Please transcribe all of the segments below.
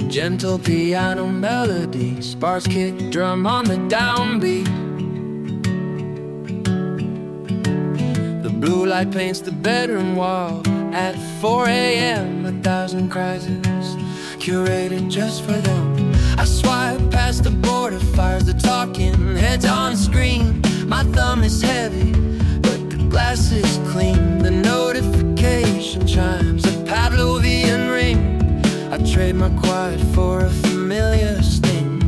Gentle piano melody, sparse kick drum on the downbeat. The blue light paints the bedroom wall. At 4 a.m. 1,000 crises curated just for them. I swipe past the border, fires the talking heads on screen. My thumb is heavy, but the glass is clean. The notification chimes, a Pavlovian ring. I trade my quiet for a familiar sting.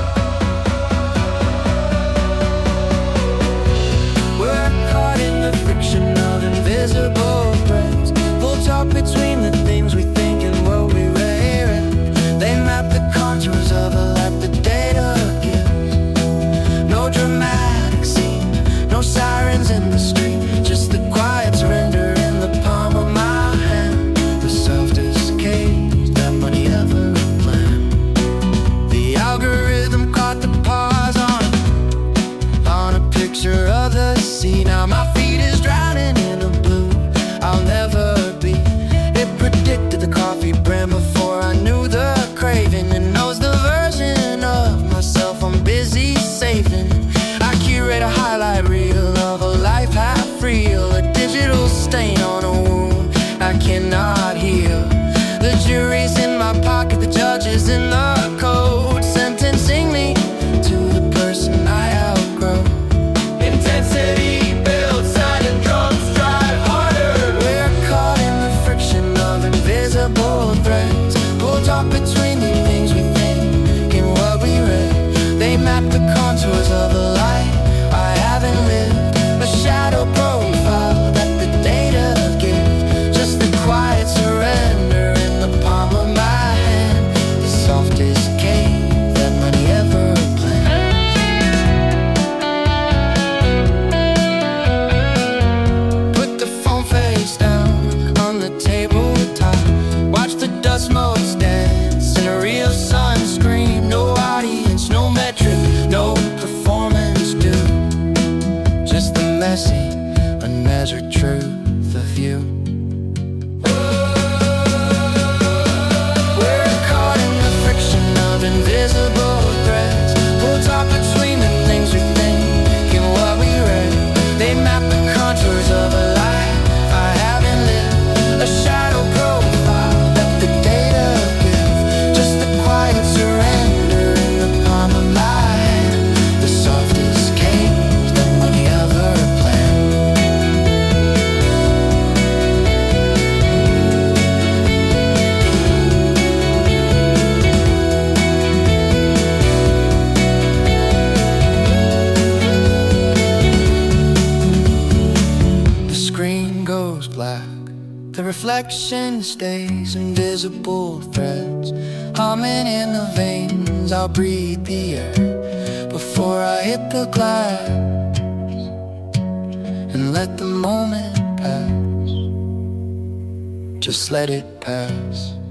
We're caught in the friction of invisible threads. Full talk between the things we think and what we rare. They map the contours of a life the data gives. No dramatic scene, no sirens in the street, just the quiet surrender in the palm of my hand. The softest cage that money ever planned. The algorithm caught the pause on a picture of the sea. Now my feet is drowning in a blue I'll never be. It predicted the coffee brand before I knew the craving. It knows the version of myself I'm busy saving. I curate a highlight reel of a life half real, a digital stain on a wound I cannot heal. The jury's in my pocket, the judge is in the code, sentencing me to the person I outgrow. Intensity builds, silent drums drive harder. We're caught in the friction of invisible threads. Pulled up between the things we think and what we read. They map the contours of a life I haven't lived. A shadow profile that the data gives. Just the quiet surrender in the palm of my hand. The softest cave that money ever planned. Put the phone face down on the tabletop. Watch the dust motes dance in a real sunscreen. No audience, no metric, no performance due. Just the messy, unmeasured truth of you. We're caught in the friction of invisible threads. Pulled up between the things we think and what we read. They map the contours of a life I haven't lived. A shadow profile that the data gives. Just the quiet surrender in the palm of my hand. The softest cage that money ever planned. The screen goes black, the reflection stays. Invisible threads humming in the veins. I'll breathe the air before I hit the glass and let the moment pass. Just let it pass.